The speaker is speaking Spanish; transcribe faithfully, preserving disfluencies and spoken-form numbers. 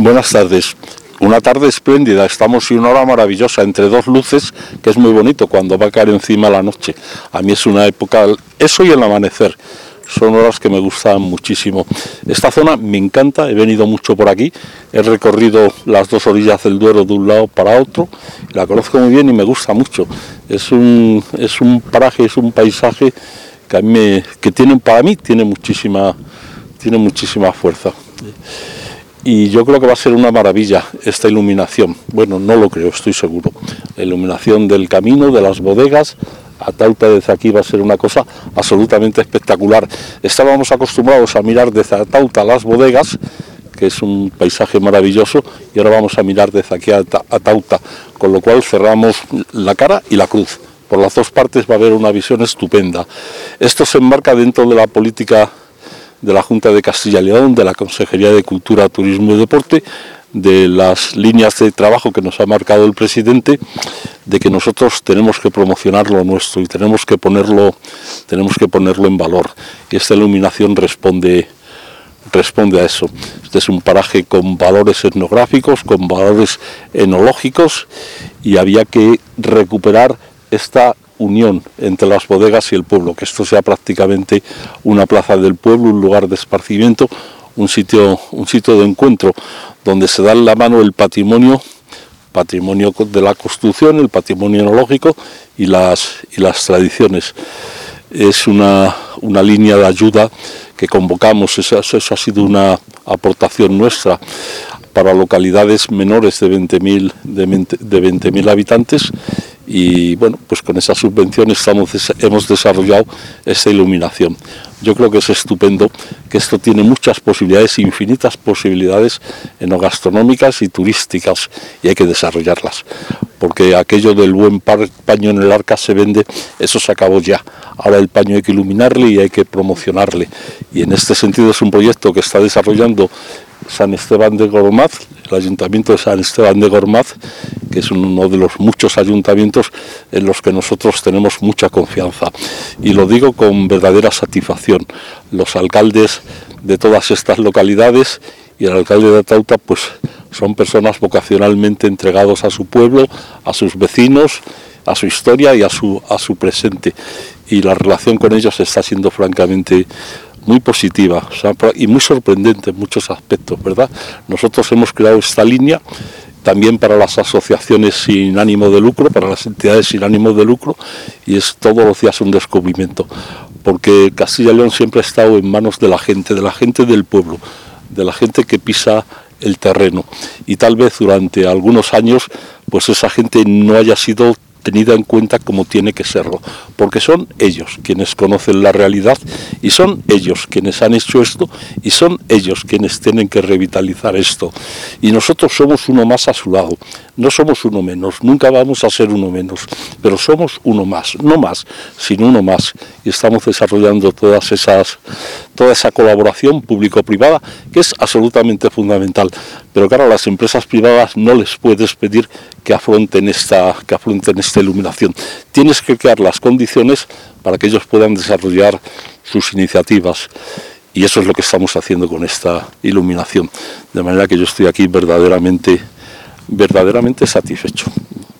Buenas tardes. Una tarde espléndida, estamos en una hora maravillosa, entre dos luces, que es muy bonito cuando va a caer encima la noche. A mí es una época, eso y el amanecer, son horas que me gustan muchísimo. Esta zona me encanta, he venido mucho por aquí, he recorrido las dos orillas del Duero de un lado para otro, la conozco muy bien y me gusta mucho. Es un, es un paraje, es un paisaje que, a mí me, que tiene, para mí tiene muchísima, tiene muchísima fuerza. Y yo creo que va a ser una maravilla esta iluminación. Bueno, no lo creo, estoy seguro. La iluminación del camino, de las bodegas, Atauta desde aquí va a ser una cosa absolutamente espectacular. Estábamos acostumbrados a mirar desde Atauta las bodegas, que es un paisaje maravilloso, y ahora vamos a mirar desde aquí a Atauta, con lo cual cerramos la cara y la cruz. Por las dos partes va a haber una visión estupenda. Esto se enmarca dentro de la política de la Junta de Castilla y León, de la Consejería de Cultura, Turismo y Deporte, de las líneas de trabajo que nos ha marcado el presidente, de que nosotros tenemos que promocionar lo nuestro y tenemos que ponerlo, tenemos que ponerlo en valor. Y esta iluminación responde, responde a eso. Este es un paraje con valores etnográficos, con valores enológicos, y había que recuperar esta unión entre las bodegas y el pueblo, que esto sea prácticamente una plaza del pueblo, un lugar de esparcimiento, un sitio, un sitio de encuentro donde se da en la mano el patrimonio, patrimonio de la construcción, el patrimonio enológico y las, y las tradiciones. Es una, una línea de ayuda que convocamos, eso, eso ha sido una aportación nuestra para localidades menores de veinte mil de veinte mil habitantes. Y bueno, pues con esa subvención estamos, hemos desarrollado esta iluminación. Yo creo que es estupendo, que esto tiene muchas posibilidades, infinitas posibilidades enogastronómicas y turísticas, y hay que desarrollarlas, porque aquello del buen paño en el arca se vende, eso se acabó ya. Ahora el paño hay que iluminarle y hay que promocionarle, y en este sentido es un proyecto que está desarrollando San Esteban de Gormaz, el Ayuntamiento de San Esteban de Gormaz, que es uno de los muchos ayuntamientos en los que nosotros tenemos mucha confianza. Y lo digo con verdadera satisfacción. Los alcaldes de todas estas localidades y el alcalde de Atauta, pues son personas vocacionalmente entregados a su pueblo, a sus vecinos, a su historia y a su, a su presente. Y la relación con ellos está siendo francamente muy positiva, o sea, y muy sorprendente en muchos aspectos, ¿verdad? Nosotros hemos creado esta línea también para las asociaciones sin ánimo de lucro, para las entidades sin ánimo de lucro, y es todos los días un descubrimiento, porque Castilla y León siempre ha estado en manos de la gente, de la gente del pueblo, de la gente que pisa el terreno, y tal vez durante algunos años pues esa gente no haya sido tenida en cuenta como tiene que serlo, porque son ellos quienes conocen la realidad y son ellos quienes han hecho esto y son ellos quienes tienen que revitalizar esto, y nosotros somos uno más a su lado, no somos uno menos, nunca vamos a ser uno menos, pero somos uno más, no más, sino uno más, y estamos desarrollando todas esas, toda esa colaboración público-privada que es absolutamente fundamental, pero claro, a las empresas privadas no les puedes pedir que afronten esta, que afronten esta iluminación. Tienes que crear las condiciones para que ellos puedan desarrollar sus iniciativas, y eso es lo que estamos haciendo con esta iluminación, de manera que yo estoy aquí verdaderamente, verdaderamente satisfecho.